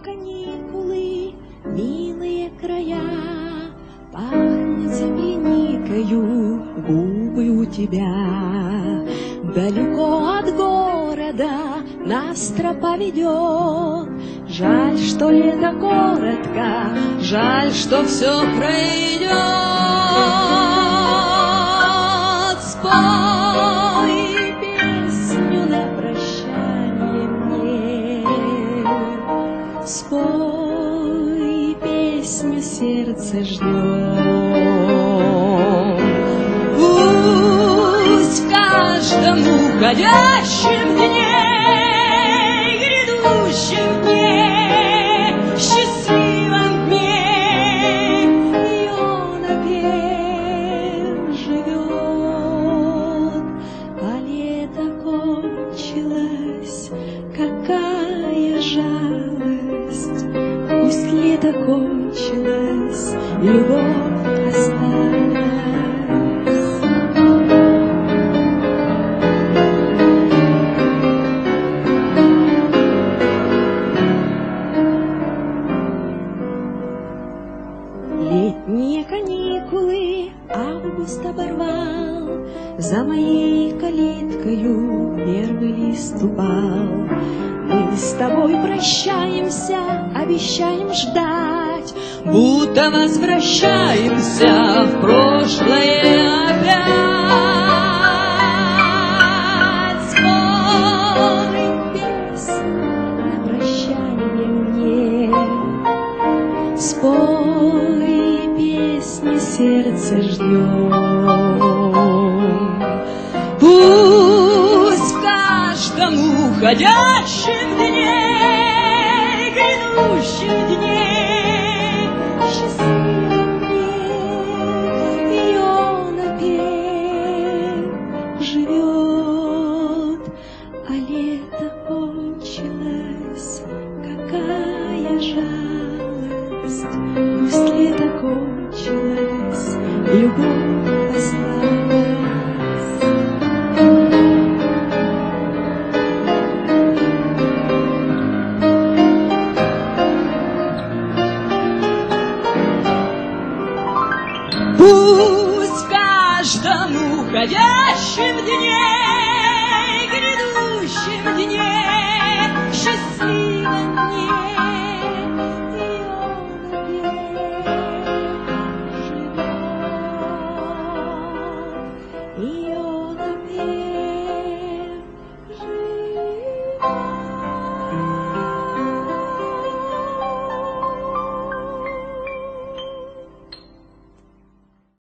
каникулы, милые края, пахнет земляникою губы у тебя. Далеко от города нас тропа ведет, жаль, что лето коротко, жаль, что все пройдет. Спой песню на прощание мне, спой песню, сердце ждет. Пусть в каждом уходящем дне, грядущем дне, счастливом дне ее напев живет. А лето кончилось, какая жалость, пусть лето кончилось, любовь осталась. Летние каникулы август оборвал, за моей калиткою первый лист упал. Мы с тобой прощаемся, обещаем ждать, будто возвращаемся в прошлое опять. Спой песню на прощание мне, спой песни, сердце ждет. Пусть в каждом уходящем дне, грядущем дне, счастливом дне ее напев живет. А лето кончилось, какая жалость, пусть лето кончилось, любовь осталась. Пусть в каждом уходящем дне